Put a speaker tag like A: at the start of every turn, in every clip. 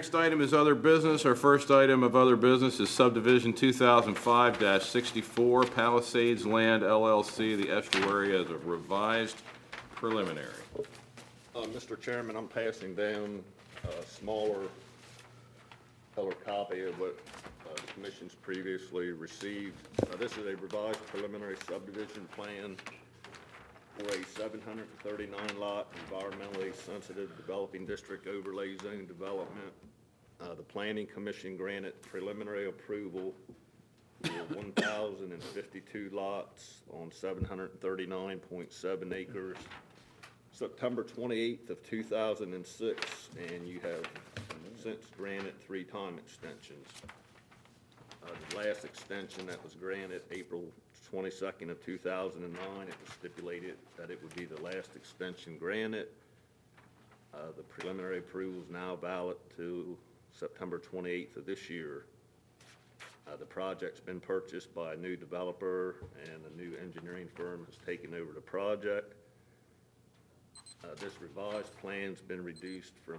A: next item is other business. Our first item of other business is subdivision 2005-64 Palisades Land LLC, the estuary as a revised preliminary.
B: Mr. Chairman, I'm passing down a smaller color copy of what the Commission's previously received. This is a revised preliminary subdivision plan for a 739 lot environmentally sensitive developing district overlay zone development. The Planning Commission granted preliminary approval for 1,052 lots on 739.7 acres. September 28th of 2006, and you have since granted 3 time extensions. The last extension that was granted April 22nd of 2009, it was stipulated that it would be the last extension granted. The preliminary approval is now valid to September 28th of this year. The project's been purchased by a new developer, and a new engineering firm has taken over the project. This revised plan's been reduced from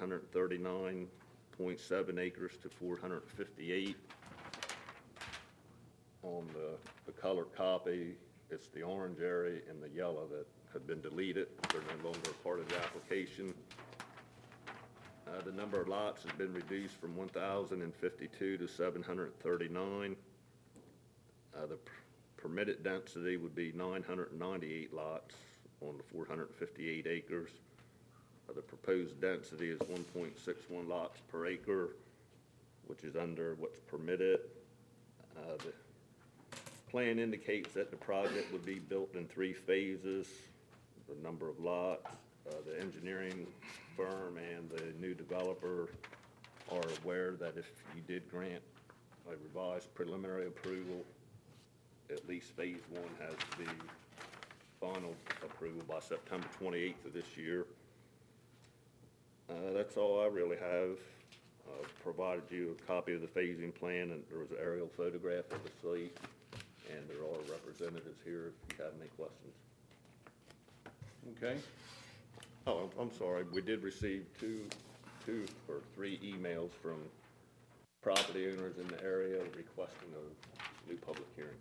B: 739.7 acres to 458. On the color copy, it's the orange area and the yellow that have been deleted. They're no longer part of the application. The number of lots has been reduced from 1,052 to 739. The permitted density would be 998 lots on the 458 acres. The proposed density is 1.61 lots per acre, which is under what's permitted. The plan indicates that the project would be built in 3 phases. The number of lots, the engineering firm and the new developer are aware that if you did grant a revised preliminary approval, at least phase 1 has to be final approval by September 28th of this year. That's all I really have. I've provided you a copy of the phasing plan, and there was an aerial photograph of the site, and there are representatives here if you have any questions.
A: Okay.
B: Oh, I'm sorry. We did receive two or three emails from property owners in the area requesting a new public hearing.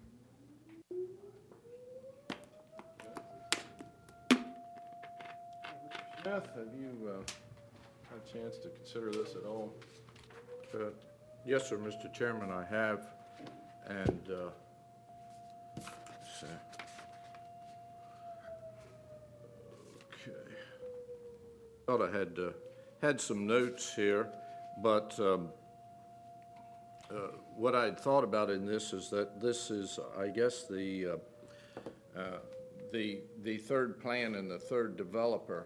A: Smith, have you had a chance to consider this at all?
C: Yes, sir, Mr. Chairman, I have, and let's see. Okay. Thought I had some notes here, but what I'd thought about in this is that this is, I guess, the third plan and the third developer.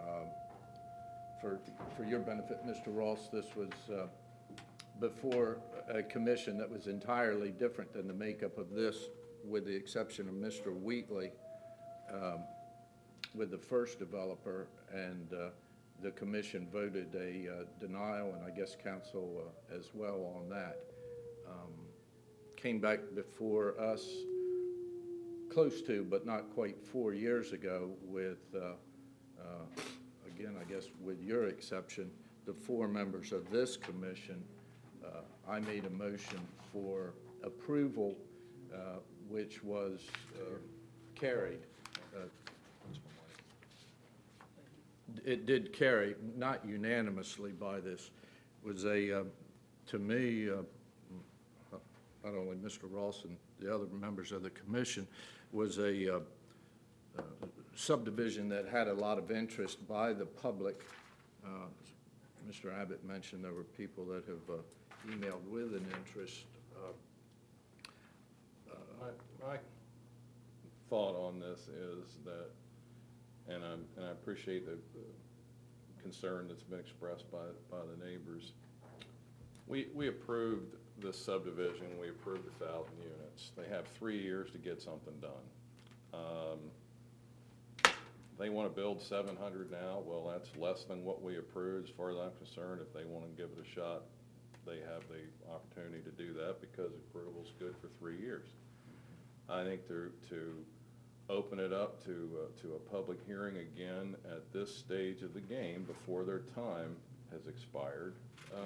C: For your benefit, Mr. Ross, this was before a commission that was entirely different than the makeup of this, with the exception of Mr. Wheatley, with the first developer, and the commission voted a denial, and I guess council as well on that. Came back before us close to, but not quite 4 years ago with again, I guess with your exception, the 4 members of this commission, I made a motion for approval, which was carried. It did carry, not unanimously by this. It was a, to me, not only Mr. Ross and the other members of the commission, was a subdivision that had a lot of interest by the public. Mr. Abbott mentioned there were people that have emailed with an interest.
A: My thought on this is that, and I appreciate the concern that's been expressed by the neighbors. We approved this subdivision. We approved 1,000 units. They have 3 years to get something done. They want to build 700 now. Well, that's less than what we approved as far as I'm concerned. If they want to give it a shot, they have the opportunity to do that because approval's good for 3 years. I think to open it up to a public hearing again at this stage of the game before their time has expired,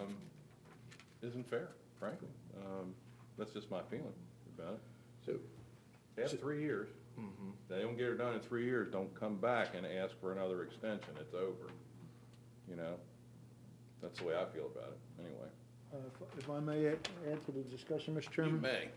A: isn't fair, frankly. That's just my feeling about it.
C: So,
A: They have 3 years. They don't get it done in 3 years, don't come back and ask for another extension, it's over. You know, that's the way I feel about it, anyway.
D: If I may add to the discussion, Mr.
A: You
D: Chairman?
A: may.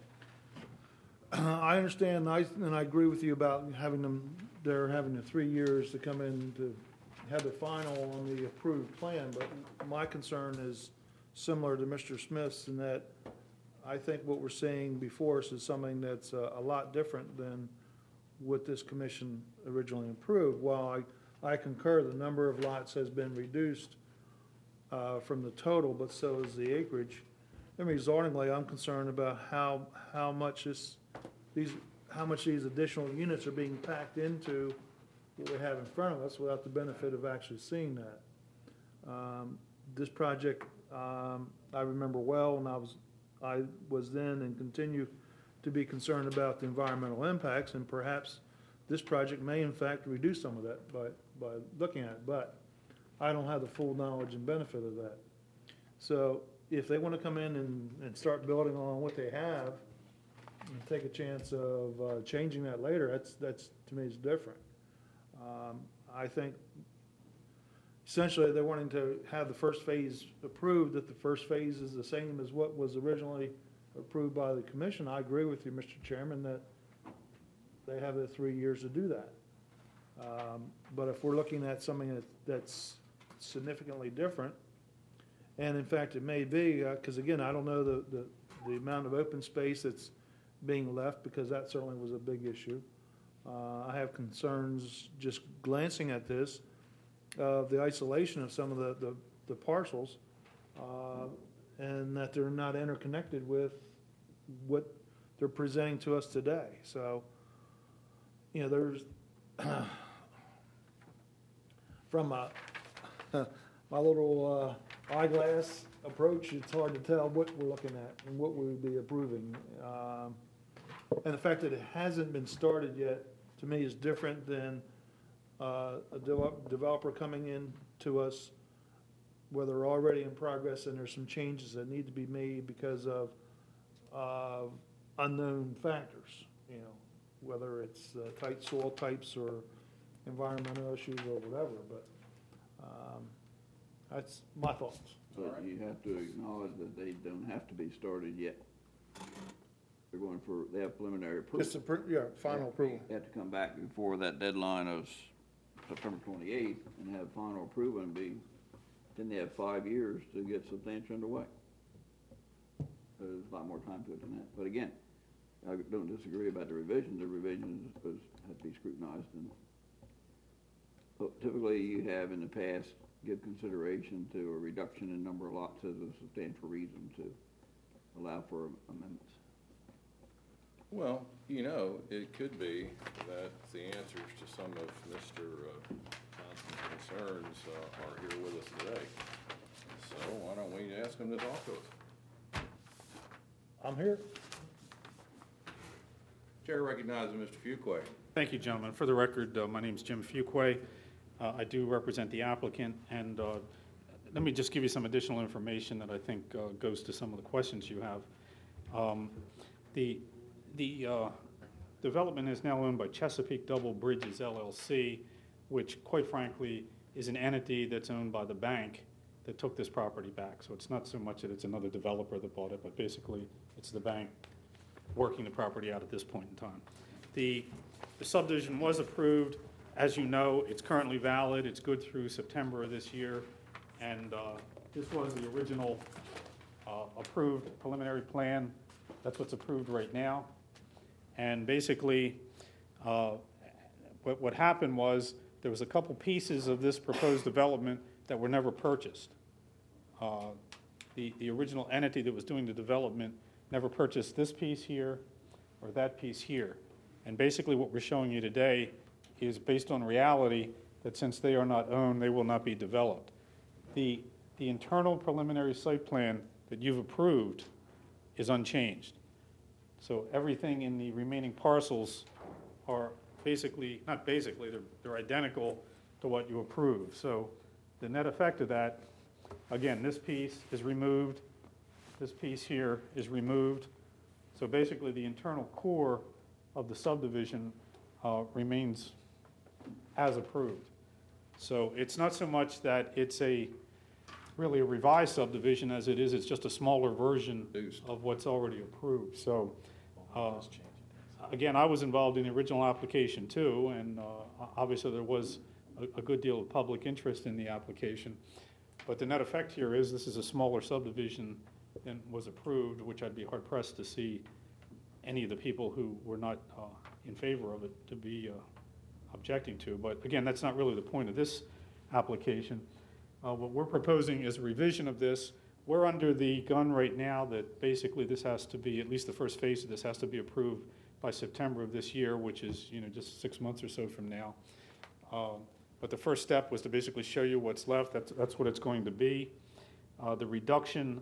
D: I understand, and I agree with you about they're having the 3 years to come in to have the final on the approved plan, but my concern is similar to Mr. Smith's in that I think what we're seeing before us is something that's a lot different than what this commission originally approved. While I concur the number of lots has been reduced from the total, but so is the acreage. And resultingly, I'm concerned about how much these additional units are being packed into what we have in front of us without the benefit of actually seeing that. This project, I remember well, and I was then and continue to be concerned about the environmental impacts, and perhaps this project may in fact reduce some of that by looking at it, but I don't have the full knowledge and benefit of that. So if they want to come in and start building on what they have and take a chance of changing that later, that's to me is different. I think essentially they're wanting to have the first phase approved, that the first phase is the same as what was originally approved by the commission. I agree with you, Mr. Chairman, that they have the 3 years to do that. But if we're looking at something that's significantly different, and in fact it may be, because again, I don't know the amount of open space that's being left, because that certainly was a big issue. I have concerns just glancing at this of the isolation of some of the parcels, and that they're not interconnected with what they're presenting to us today. So, you know, there's from my little eyeglass approach, it's hard to tell what we're looking at and what we would be approving. And the fact that it hasn't been started yet, to me, is different than a developer coming in to us where they're already in progress and there's some changes that need to be made because of unknown factors, you know, whether it's tight soil types or environmental issues or whatever, but that's my thoughts.
E: But you have to acknowledge that they don't have to be started yet. They have preliminary approval.
D: Just final approval.
E: They have to come back before that deadline of September 28th and have final approval and then they have 5 years to get substantially underway. So there's a lot more time to it than that. But again, I don't disagree about the revisions. The revisions have to be scrutinized. And typically you have in the past give consideration to a reduction in number of lots as a substantial reason to allow for amendments.
A: Well, you know, it could be that the answers to some of Mr. Johnson's concerns are here with us today. So why don't we ask him to talk to us?
D: I'm here.
A: Chair recognizes Mr. Fuqua.
F: Thank you, gentlemen. For the record, my name is Jim Fuqua. I do represent the applicant, and let me just give you some additional information that I think goes to some of the questions you have. The development is now owned by Chesapeake Double Bridges LLC, which, quite frankly, is an entity that's owned by the bank that took this property back. So it's not so much that it's another developer that bought it, but basically it's the bank working the property out at this point in time. The subdivision was approved. As you know, it's currently valid. It's good through September of this year. And this was the original approved preliminary plan. That's what's approved right now. And basically, what happened was there was a couple pieces of this proposed development that were never purchased. The original entity that was doing the development never purchased this piece here or that piece here. And basically what we're showing you today is based on reality that since they are not owned, they will not be developed. The internal preliminary site plan that you've approved is unchanged. So everything in the remaining parcels are they're identical to what you approved. So the net effect of that again, this piece is removed, this piece here is removed. So basically, the internal core of the subdivision remains as approved. So it's not so much that it's really a revised subdivision as it is, it's just a smaller version of what's already approved. So, again, I was involved in the original application too, and obviously there was a good deal of public interest in the application. But the net effect here is this is a smaller subdivision than was approved, which I'd be hard pressed to see any of the people who were not in favor of it to be objecting to. But again, that's not really the point of this application. What we're proposing is a revision of this. We're under the gun right now that basically this has to be, at least the first phase of this has to be approved by September of this year, which is, just 6 months or so from now. But the first step was to basically show you what's left. That's what it's going to be. The reduction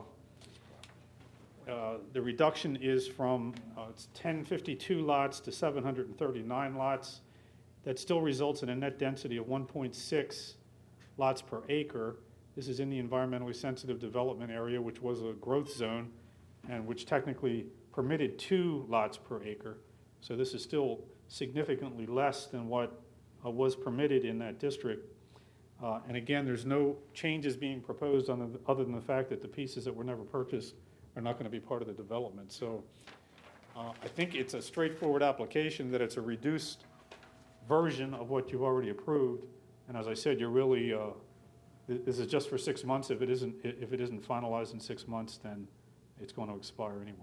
F: is from it's 1052 lots to 739 lots. That still results in a net density of 1.6 lots per acre. This is in the environmentally sensitive development area, which was a growth zone and which technically permitted 2 lots per acre. So this is still significantly less than what was permitted in that district. And again, there's no changes being proposed other than the fact that the pieces that were never purchased are not going to be part of the development. So I think it's a straightforward application that it's a reduced version of what you've already approved. And as I said, you're really, this is just for 6 months. If it isn't finalized in 6 months, then it's going to expire anyway.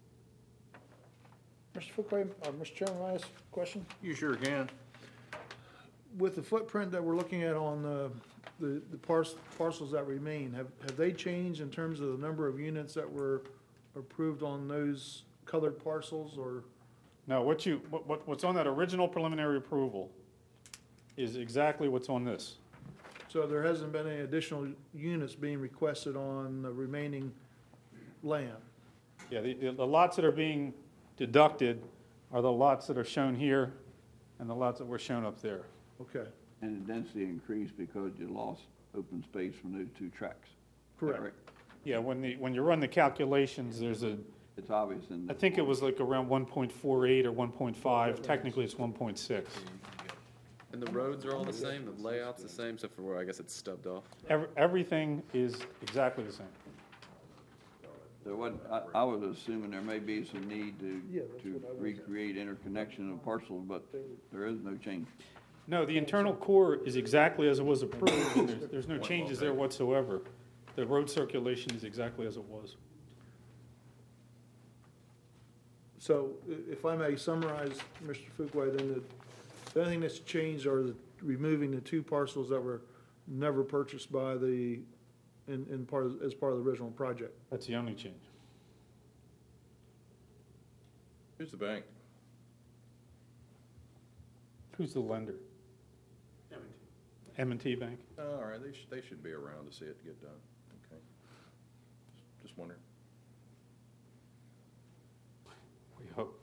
D: Mr. Fuquay, Mr. Chairman, may I ask a question?
A: You sure can.
D: With the footprint that we're looking at on the parcels that remain, have they changed in terms of the number of units that were approved on those colored parcels, or?
F: No, what's on that original preliminary approval is exactly what's on this.
D: So there hasn't been any additional units being requested on the remaining land?
F: Yeah, the lots that are being deducted are the lots that are shown here and the lots that were shown up there.
D: Okay,
E: And the density increased because you lost open space from those 2 tracks.
D: correct.
F: Yeah, when you run the calculations, there's
E: It's obvious in
F: I think it was like around 1.48 or 1.5. Technically, it's 1.6.
G: And the roads are all the same, the layout's the same, except for where I guess it's stubbed off.
F: Everything is exactly the same.
E: I was assuming there may be some need
D: Yeah, that's
E: to
D: what I was-
E: recreate interconnection of parcels, but there is no change.
F: No, the internal core is exactly as it was approved. And there's no changes there whatsoever. The road circulation is exactly as it was.
D: So if I may summarize, Mr. Fuquay, then the only thing that's changed are removing the 2 parcels that were never purchased by as part of the original project.
F: That's the only change.
A: Who's the bank?
F: Who's the lender? M&T Bank.
A: Oh, all right, they should be around to see it get done. Okay. Just wondering.
F: We hope.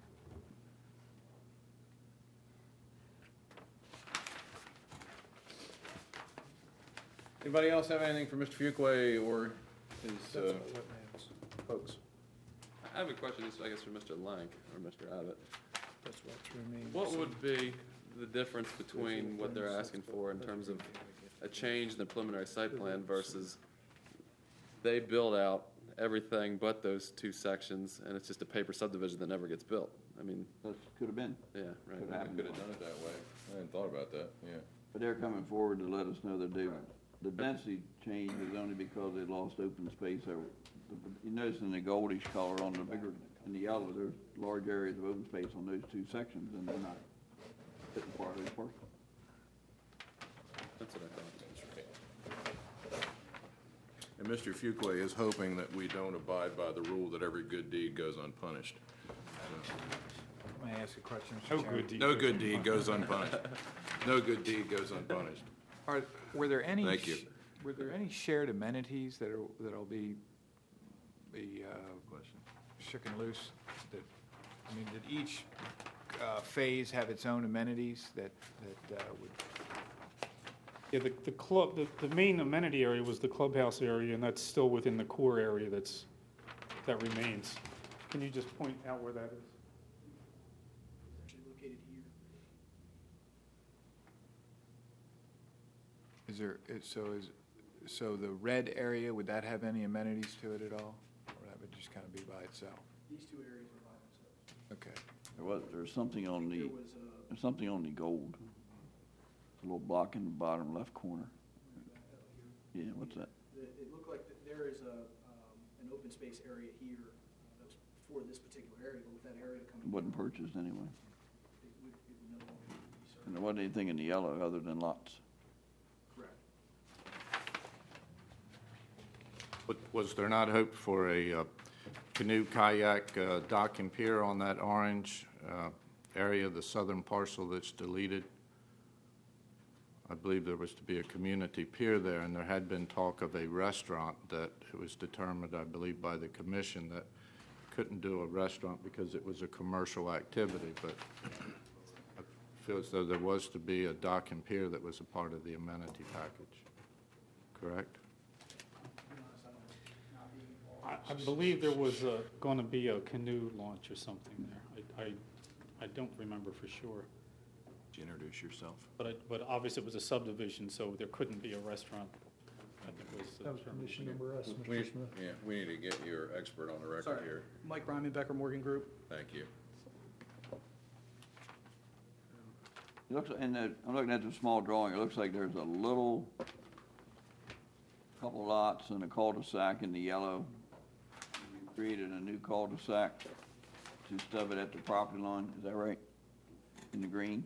A: Anybody else have anything for Mr. Fuquay or his folks?
G: I have a question, I guess, for Mr. Lank or Mr. Abbott.
D: That's what remains.
G: What would be the difference between what they're asking for in terms of a change in the preliminary site plan versus they build out everything but those 2 sections, and it's just a paper subdivision that never gets built? I mean,
E: That could have been.
G: yeah, right.
E: Could
A: I
E: happen.
A: could have done it that way. I hadn't thought about that, yeah.
E: But they're coming forward to let us know that the density change is only because they lost open space. You notice in the goldish color on the bigger, in the yellow, there's large areas of open space on those 2 sections, and they're not fitting part of those parcels.
G: That's what I thought.
A: And Mr. Fuquay is hoping that we don't abide by the rule that every good deed goes unpunished.
H: May I ask a question, Mr.
F: No
H: Chairman?
F: good deed.
A: No good deed goes unpunished. No good deed goes unpunished.
H: Were there any?
A: Thank you.
H: Were there any shared amenities that'll be shaken loose? Did each phase have its own amenities that would
F: Yeah, the club, the main amenity area was the clubhouse area, and that's still within the core area that remains. Can you just point out where that is?
I: Actually located here.
H: So the red area, would that have any amenities to it at all? Or that would just kind of be by itself?
I: These two areas are by themselves.
H: Okay.
E: There's something on
I: There
E: the,
I: was
E: there's something on the gold. A little block in the bottom left corner. Yeah, what's that?
I: it looked like there is an open space area here that was for this particular area, but with that area coming.
E: It wasn't
I: down,
E: purchased anyway.
I: It would no longer be served.
E: And there wasn't anything in the yellow other than lots.
I: Correct.
C: But was there not hope for a canoe, kayak, dock and pier on that orange area, the southern parcel that's deleted? I believe there was to be a community pier there, and there had been talk of a restaurant that it was determined, I believe, by the commission that couldn't do a restaurant because it was a commercial activity, but I feel as though there was to be a dock and pier that was a part of the amenity package, correct?
F: I believe there was going to be a canoe launch or something there. I don't remember for sure.
J: Could you introduce yourself?
F: But obviously it was a subdivision, so there couldn't be a restaurant. I think was the
D: That was
F: term.
D: condition number S,
A: We,
D: Mr. Smith.
A: yeah, we need to get your expert on the record
I: Sorry.
A: here.
I: Mike Ryman, Becker Morgan Group.
A: Thank you.
E: It looks, I'm looking at the small drawing, it looks like there's a little, couple lots and a cul-de-sac in the yellow. You created a new cul-de-sac to stub it at the property line, is that right? In the green?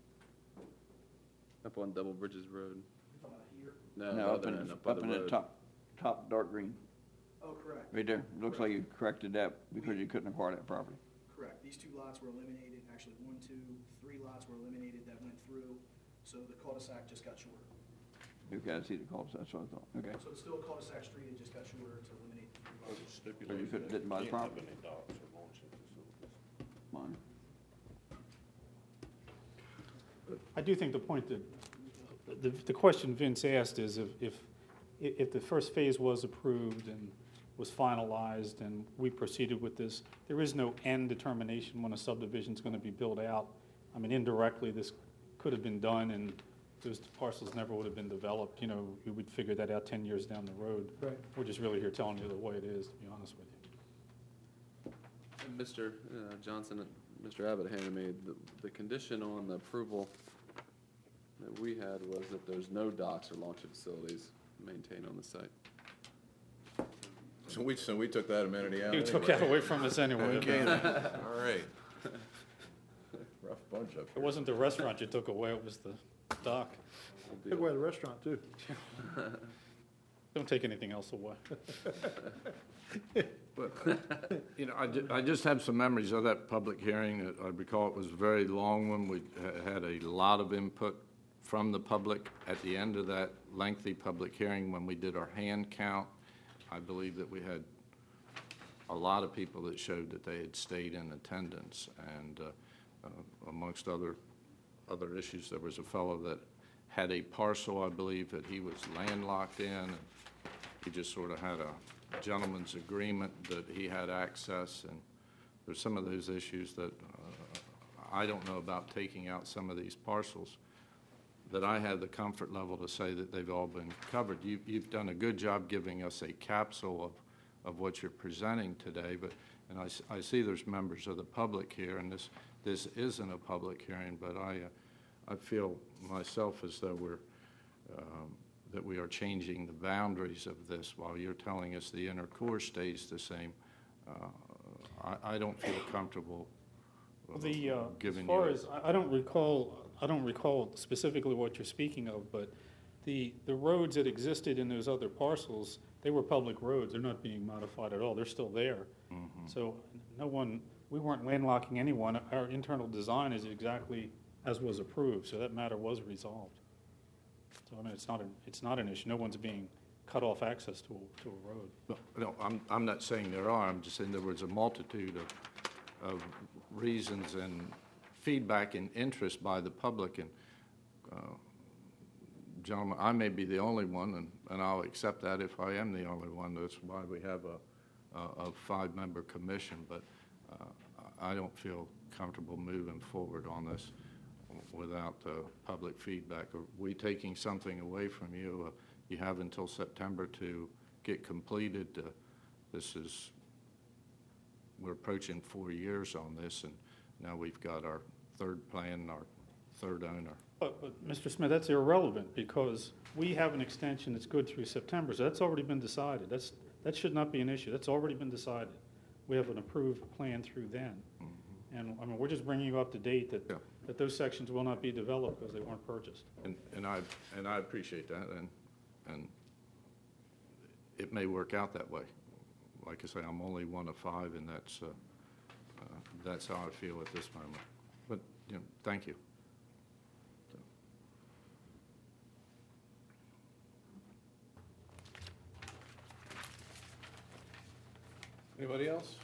G: Up on Double Bridges Road.
I: Here.
G: No,
E: No,
G: the
E: up
G: other
E: in,
G: end, up by
E: up
G: the
E: in the
G: road.
E: top dark green,
I: Oh, correct.
E: right there. It looks like you corrected that because you couldn't acquire that property.
I: Correct. These two lots were eliminated, actually 1, 2, 3 lots were eliminated that went through, so the cul-de-sac just got shorter.
E: Okay, I see the cul-de-sac, that's what I thought, okay.
I: So it's still a cul-de-sac street, it just got shorter to eliminate the 3 lots.
E: So you didn't buy the property? Mine.
F: I do think the point that, the question Vince asked is if the first phase was approved and was finalized and we proceeded with this, there is no end determination when a subdivision's going to be built out. I mean, indirectly, this could have been done and those parcels never would have been developed. You know, we would figure that out 10 years down the road.
D: Right.
F: We're just really here telling you the way it is, to be honest with you.
G: And Mr. Johnson, Mr. Abbott handed me, the condition on the approval that we had was that there's no docks or launching facilities maintained on the site.
A: So we took that amenity out
F: You took
A: anyway.
F: that away from us anyway.
A: Okay, then. All right. Rough bunch up
F: It
A: here.
F: wasn't the restaurant you took away, it was the dock.
D: Took away the restaurant, too.
F: Don't take anything else away.
C: You know, I just have some memories of that public hearing. I recall it was a very long one. We had a lot of input from the public at the end of that lengthy public hearing when we did our hand count. I believe that we had a lot of people that showed that they had stayed in attendance, and amongst other issues, there was a fellow that had a parcel, I believe, that he was landlocked in, and he just sort of had a gentleman's agreement that he had access, and there's some of those issues that I don't know about taking out some of these parcels, that I have the comfort level to say that they've all been covered. You've done a good job giving us a capsule of what you're presenting today, and I see there's members of the public here, and this isn't a public hearing, but I feel myself as though that we are changing the boundaries of this while you're telling us the inner core stays the same. I don't feel comfortable
F: The, as
C: giving
F: far
C: you.
F: as, I don't recall specifically what you're speaking of, but the roads that existed in those other parcels, they were public roads. They're not being modified at all. They're still there. So we weren't landlocking anyone. Our internal design is exactly as was approved, so that matter was resolved. So, I mean, it's not an issue. No one's being cut off access to a road.
C: No, I'm not saying there are. I'm just saying there was a multitude of reasons and feedback and interest by the public, and gentlemen, I may be the only one, and I'll accept that if I am the only one. That's why we have a five-member commission, but I don't feel comfortable moving forward on this without public feedback. Are we taking something away from you? You have until September to get completed. We're approaching 4 years on this, and now we've got our third plan, our third owner.
F: But Mr. Smith, that's irrelevant because we have an extension that's good through September, so that's already been decided. That should not be an issue. That's already been decided. We have an approved plan through then.
C: Mm-hmm.
F: And, I mean, we're just bringing you up to date that,
C: Yeah.
F: that those sections will not be developed because they weren't purchased.
C: And I appreciate that, and it may work out that way. Like I say, I'm only one of five, and that's how I feel at this moment. But, thank you.
A: Anybody else?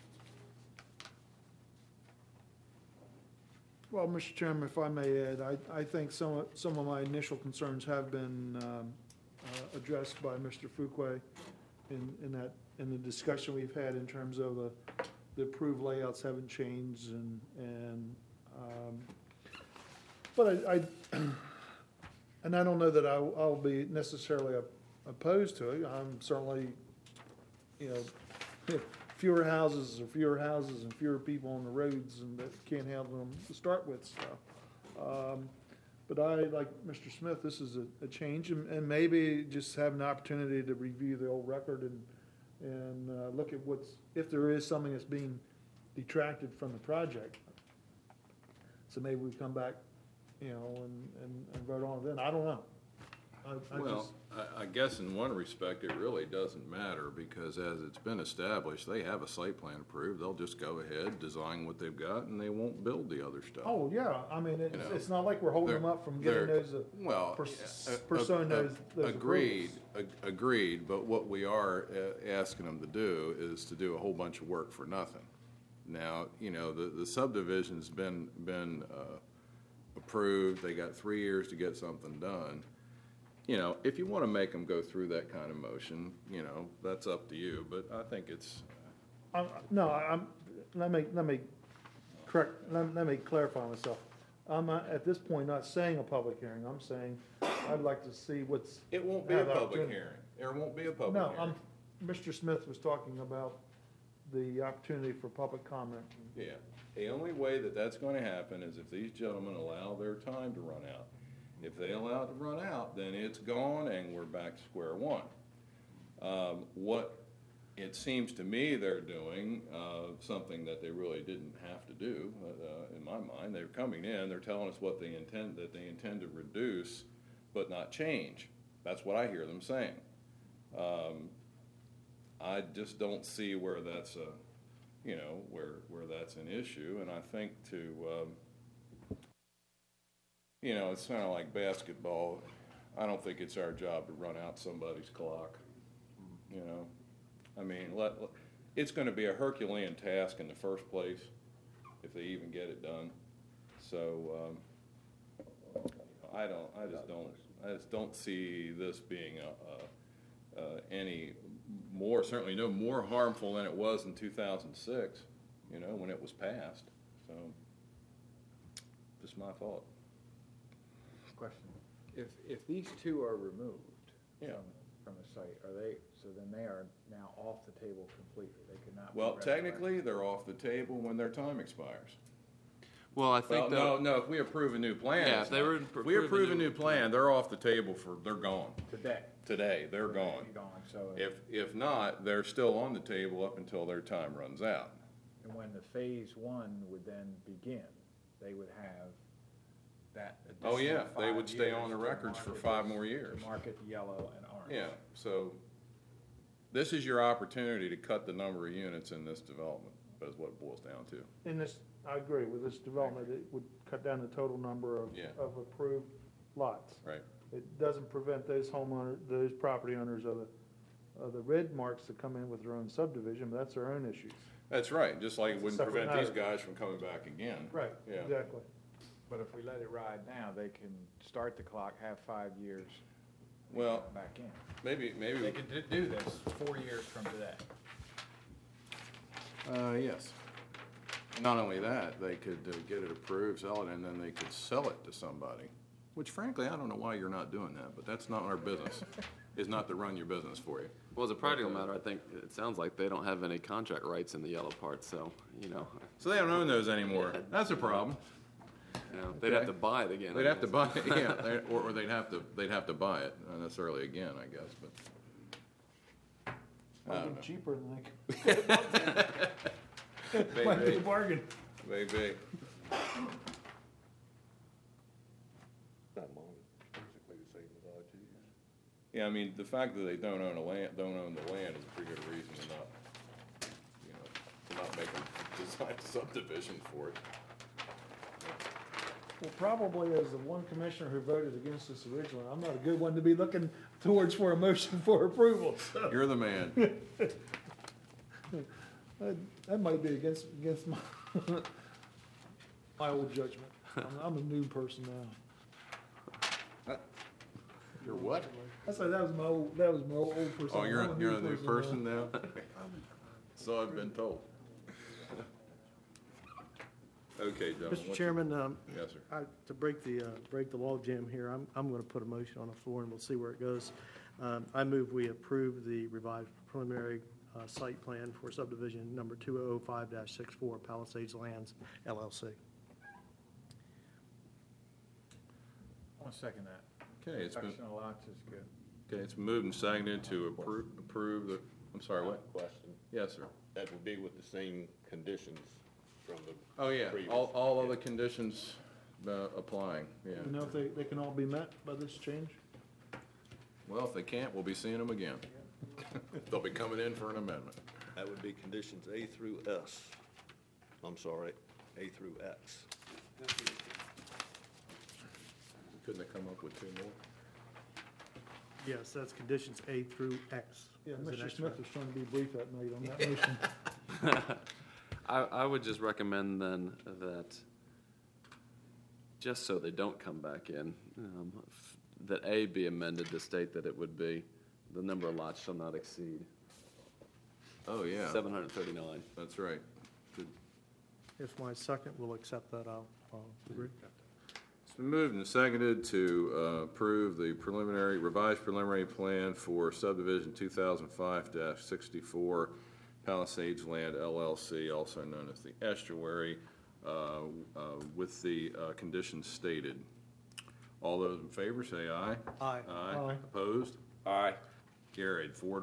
D: Well, Mr. Chairman, if I may add, I think some of my initial concerns have been addressed by Mr. Fuqua in the discussion we've had in terms of the approved layouts haven't changed but I don't know that I'll be necessarily opposed to it. I'm certainly, fewer houses and fewer people on the roads and that can't handle them to start with stuff. But I, like Mr. Smith, this is a change and maybe just have an opportunity to review the old record and look at if there is something that's being detracted from the project. So maybe we come back, and vote on it then. I don't know.
A: I guess in one respect, it really doesn't matter because as it's been established, they have a site plan approved. They'll just go ahead, design what they've got, and they won't build the other stuff.
D: Oh, yeah. I mean, it's not like we're holding them up from getting those, pursuing those
A: agreed,
D: approvals.
A: agreed, but what we are asking them to do is to do a whole bunch of work for nothing. Now, the subdivision's been approved. They got 3 years to get something done. If you want to make them go through that kind of motion, that's up to you. But I think it's.
D: Let me clarify myself. I'm not, at this point, not saying a public hearing. I'm saying I'd like to see what's.
A: It won't be a public hearing. There won't be a public hearing.
D: No, Mr. Smith was talking about the opportunity for public comment.
A: Yeah. The only way that that's going to happen is if these gentlemen allow their time to run out. If they allow it to run out, then it's gone and we're back to square one. What it seems to me they're doing, something that they really didn't have to do, in my mind, they're coming in, they're telling us what they intend to reduce, but not change. That's what I hear them saying. I just don't see where that's where that's an issue, and I think it's kind of like basketball. I don't think it's our job to run out somebody's clock. I mean, it's going to be a Herculean task in the first place if they even get it done. So I just don't see this being any more, certainly no more harmful than it was in 2006. When it was passed. So, just my thought.
H: Question: If these two are removed
A: Yeah.
H: from the site, then they are now off the table completely. They cannot.
A: Well, technically, they're off the table when their time expires.
G: Well, I think
A: no. If we approve a new plan,
G: Yeah, if they were
A: if we approve a new plan, they're off the table they're gone.
H: Today,
A: they're gone.
H: So
A: If not, they're still on the table up until their time runs out.
H: and when the phase one would then begin, they would have that additional
A: Oh yeah, they
H: 5
A: would stay on the
H: years to
A: records for
H: market
A: 5
H: this-
A: more years.
H: to market yellow and orange.
A: Yeah, so this is your opportunity to cut the number of units in this development, is what it boils down to.
D: In this, I agree with this development, it would cut down the total number of approved lots.
A: Right.
D: It doesn't prevent those those property owners of the red marks to come in with their own subdivision, but that's their own issues.
A: That's right, just like it wouldn't
D: Separate
A: prevent these
D: matter.
A: guys from coming back again.
D: Right,
A: Yeah.
D: exactly.
H: But if we let it ride now, they can start the clock, have 5 years,
A: Well,
H: back in.
A: maybe,
H: They could do this 4 years from today.
C: Yes. Not only that, they could get it approved, sell it, and then they could sell it to somebody. Which frankly, I don't know why you're not doing that, but that's not our business, is not to run your business for you.
G: Well, as a practical matter, I think it sounds like they don't have any contract rights in the yellow part, so,
A: So they don't own those anymore. That's a problem.
G: they'd have
A: Okay.
G: to buy it again. I
A: They'd have to
G: guess.
A: buy it, yeah, or they'd have to buy it, not necessarily again, I guess, but. I don't
D: Might
A: know.
D: be cheaper than they could. Might be a
A: Maybe,
D: bargain.
A: maybe. Yeah, I mean, the fact that they don't own the land is a pretty good reason to not, to not make a design subdivision for it.
D: Well, probably as the one commissioner who voted against this originally, I'm not a good one to be looking towards for a motion for approval, so.
A: You're the man.
D: That might be against my, my old judgment. I'm a new person now.
A: You're what?
D: I said that was my old person.
A: Oh, you're
D: I'm
A: a new person now? So I've been told. Okay, gentlemen.
K: Mr.
A: what's-
K: Chairman,
A: Yes, sir.
K: to break the log jam here, I'm going to put a motion on the floor and we'll see where it goes. I move we approve the revised preliminary site plan for subdivision number 2005-64 Palisades Lands LLC.
H: I want to second that.
A: Okay, it's been,
H: Section of lots is good.
A: okay, it's moved and seconded to approve the, I'm sorry, what?
B: Question.
A: Yes, sir.
B: That would be with the same conditions from the.
A: Oh, yeah,
B: previous.
A: all of the conditions applying, yeah.
D: You know if they can all be met by this change?
A: Well, if they can't, we'll be seeing them again. They'll be coming in for an amendment.
B: That would be conditions A through S. I'm sorry, A through X.
A: Couldn't they come up with two more?
K: Yes, that's conditions A through X.
D: Yeah,
K: As an
D: Mr.
K: extra.
D: Smith was trying to be brief that night on that motion.
G: I would just recommend then that, just so they don't come back in, that A be amended to state that it would be, the number of lots shall not exceed
A: Oh, yeah,
G: 739.
A: that's right. Good.
K: If my second will accept that, I'll agree.
A: It's been moved and seconded to approve the revised preliminary plan for subdivision 2005-64 Palisades Land LLC, also known as the estuary, with the conditions stated. All those in favor say aye.
K: Aye.
A: Aye.
D: Aye.
A: Opposed?
B: Aye.
A: Carried, 4-1.